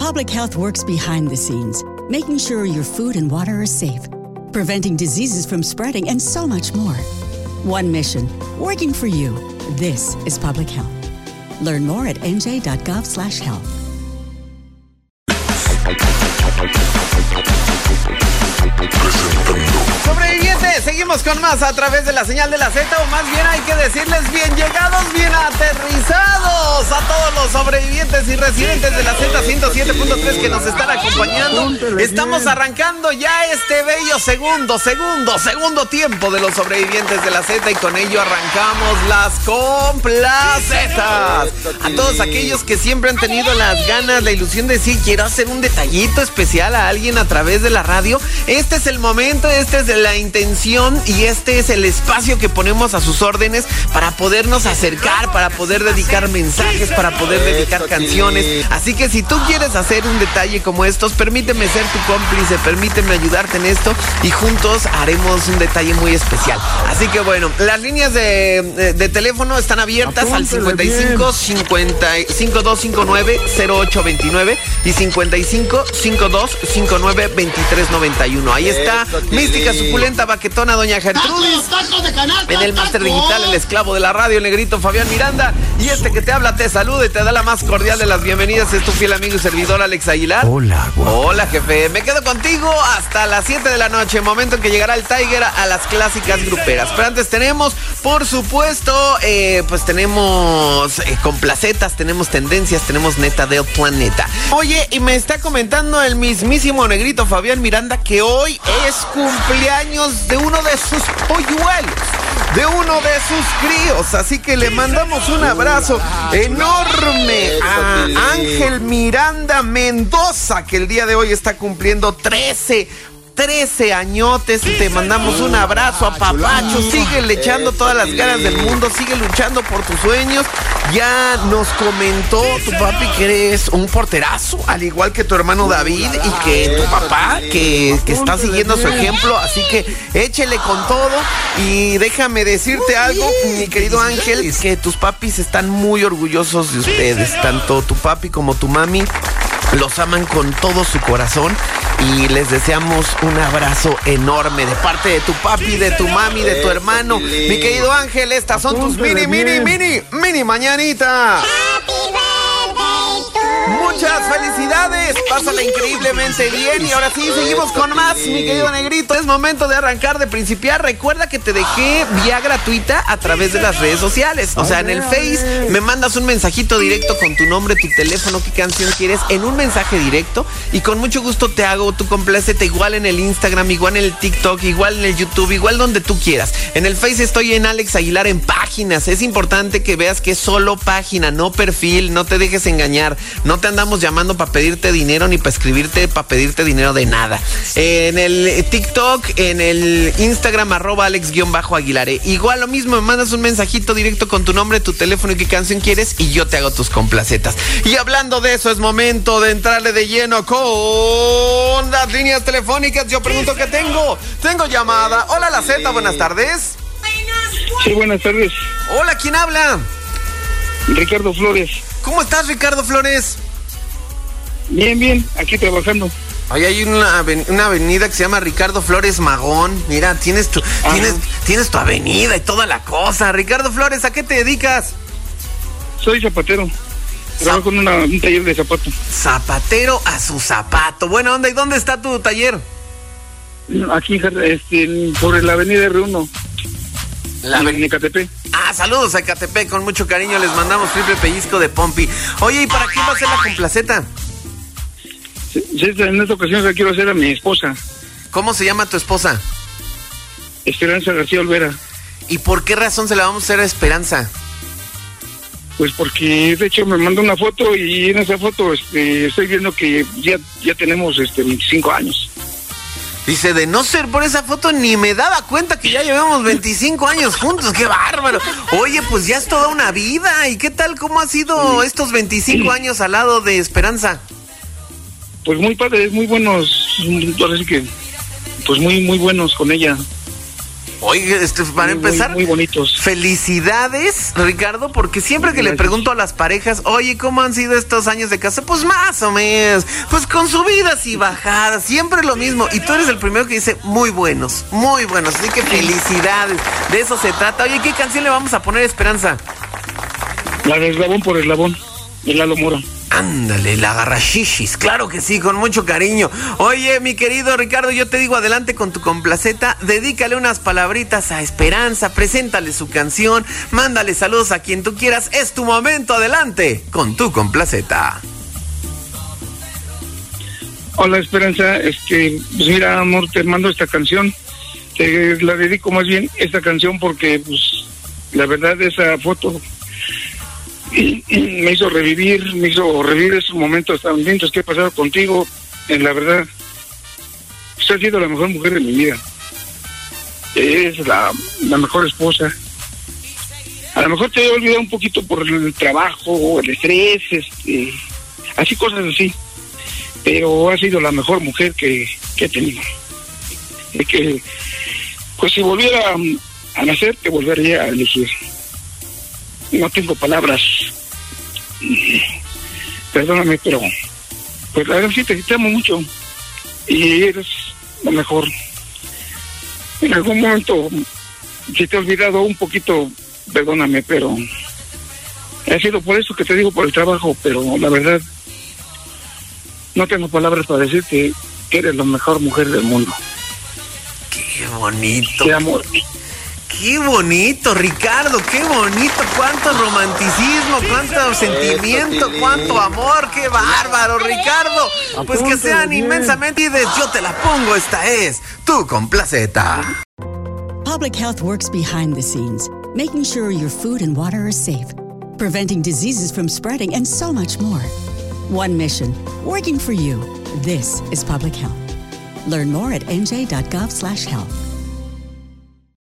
Public Health works behind the scenes, making sure your food and water are safe, preventing diseases from spreading, and so much more. One mission, working for you. This is Public Health. Learn more at nj.gov/health. Sobrevivientes, seguimos con más a través de la señal de la Z, o más bien hay que decirles bien llegados, bien aterrizados a todos los sobrevivientes y residentes de la Z 107.3 que nos están acompañando. Estamos arrancando ya este bello segundo tiempo de los sobrevivientes de la Z, y con ello arrancamos las complacetas. A todos aquellos que siempre han tenido las ganas, la ilusión de decir, quiero hacer un detallito especial a alguien a través de la radio. Este es el momento, esta es la intención y este es el espacio que ponemos a sus órdenes para podernos acercar, para poder dedicar mensajes, para poder dedicar canciones. Así que si tú quieres hacer un detalle como estos, permíteme ser tu cómplice, permíteme ayudarte en esto y juntos haremos un detalle muy especial. Así que bueno, las líneas de teléfono están abiertas al 55 50 5259 0829 y 55 52 59 2391. Ahí está mística, suculenta, baquetona, doña Gertrudis. En el máster digital, el esclavo de la radio, el negrito Fabián Miranda. Y este que te habla te saluda y te da la más cordial de las bienvenidas. Es tu fiel amigo y servidor Alex Aguilar. Hola, guapo. Hola, jefe. Me quedo contigo hasta las 7 de la noche, momento en que llegará el Tiger a las clásicas gruperas. Pero antes tenemos, por supuesto, pues tenemos complacetas, tenemos tendencias, tenemos neta del planeta. Oye, y me está comentando el mismísimo negrito Fabián Miranda que hoy es cumpleaños de uno de sus polluelos, de uno de sus críos, así que le mandamos un abrazo enorme a Ángel Miranda Mendoza, que el día de hoy está cumpliendo 13 añotes. Te mandamos un abrazo a papacho. Sigue le echando todas las ganas del mundo, sigue luchando por tus sueños. Ya nos comentó tu papi que eres un porterazo, al igual que tu hermano David y que tu papá, que está siguiendo su ejemplo. Así que échele con todo. Y déjame decirte algo, mi querido Ángel, que tus papis están muy orgullosos de ustedes. Tanto tu papi como tu mami los aman con todo su corazón y les deseamos un abrazo enorme de parte de tu papi, de tu mami, de tu hermano. Mi querido Ángel, estas son tus mini mañanitas. Muchas felicidades, pásala increíblemente bien. Y ahora sí, seguimos con más, mi querido negrito. Es momento de arrancar, de principiar. Recuerda que te dejé vía gratuita a través de las redes sociales. O sea, en el Face me mandas un mensajito directo con tu nombre, tu teléfono, qué canción quieres, en un mensaje directo, y con mucho gusto te hago tu complaceta. Igual en el Instagram, igual en el TikTok, igual en el YouTube, igual donde tú quieras. En el Face estoy en Alex Aguilar en páginas. Es importante que veas que es solo página, no perfil. No te dejes engañar. No te andamos llamando para pedirte dinero ni para escribirte para pedirte dinero de nada. En el TikTok, en el Instagram, @Alex_Aguilar. Igual lo mismo, me mandas un mensajito directo con tu nombre, tu teléfono y qué canción quieres y yo te hago tus complacetas. Y hablando de eso, es momento de entrarle de lleno con las líneas telefónicas. Yo pregunto qué tengo. Tengo llamada. Hola, la Z, buenas tardes. Sí, buenas tardes. Hola, ¿quién habla? Ricardo Flores. ¿Cómo estás, Ricardo Flores? Bien, aquí trabajando. Ahí hay una avenida que se llama Ricardo Flores Magón. Mira, tienes tu avenida y toda la cosa. Ricardo Flores, ¿a qué te dedicas? Soy zapatero. Trabajo en un taller de zapatos. Zapatero a su zapato. Buena onda, ¿y dónde está tu taller? Aquí, sobre la avenida R1. La avenida Ecatepec. Saludos a Ecatepec, con mucho cariño les mandamos triple pellizco de Pompi. Oye, ¿y para quién va a ser la complaceta? Sí, en esta ocasión la quiero hacer a mi esposa. ¿Cómo se llama tu esposa? Esperanza García Olvera. ¿Y por qué razón se la vamos a hacer a Esperanza? Pues porque de hecho me mandó una foto y en esa foto estoy viendo que ya tenemos 25 años. Dice, de no ser por esa foto ni me daba cuenta que ya llevamos 25 años juntos. ¡Qué bárbaro! Oye, pues ya es toda una vida. ¿Y qué tal? ¿Cómo ha sido estos 25 años al lado de Esperanza? Pues muy padres, muy buenos. Ahora sí que, pues muy buenos con ella. Oye, para empezar, muy bonitos. Felicidades, Ricardo, porque siempre que le pregunto a las parejas, oye, ¿cómo han sido estos años de casa? Pues más o menos, pues con subidas y bajadas, siempre lo mismo. Y tú eres el primero que dice, muy buenos, así que felicidades, de eso se trata. Oye, ¿qué canción le vamos a poner, Esperanza? La de Eslabón por Eslabón, de Lalo Mora. Ándale, la agarrashishis, claro que sí, con mucho cariño. Oye, mi querido Ricardo, yo te digo adelante con tu complaceta, dedícale unas palabritas a Esperanza, preséntale su canción, mándale saludos a quien tú quieras, es tu momento, adelante con tu complaceta. Hola, Esperanza, pues mira, amor, te mando esta canción, te la dedico más bien esta canción porque, pues, la verdad, esa foto me hizo revivir esos momentos tan lindos que he pasado contigo. La verdad, usted ha sido la mejor mujer de mi vida. Es la mejor esposa. A lo mejor te he olvidado un poquito por el trabajo, el estrés, así cosas así. Pero ha sido la mejor mujer que he tenido. Y que, pues si volviera a nacer, te volvería a elegir. No tengo palabras. Perdóname, pero pues la verdad sí te amo mucho. Y eres lo mejor. En algún momento, si te he olvidado un poquito, perdóname, pero ha sido por eso que te digo, por el trabajo, pero la verdad no tengo palabras para decirte que eres la mejor mujer del mundo. Qué bonito. Te amo. Qué bonito, Ricardo, qué bonito, cuánto romanticismo, cuánto sentimiento, cuánto amor, qué bárbaro, Ricardo. Pues que sean inmensamente ides, yo te la pongo, esta es tu complaceta. Public Health works behind the scenes, making sure your food and water are safe, preventing diseases from spreading, and so much more. One mission, working for you. This is Public Health. Learn more at nj.gov/health.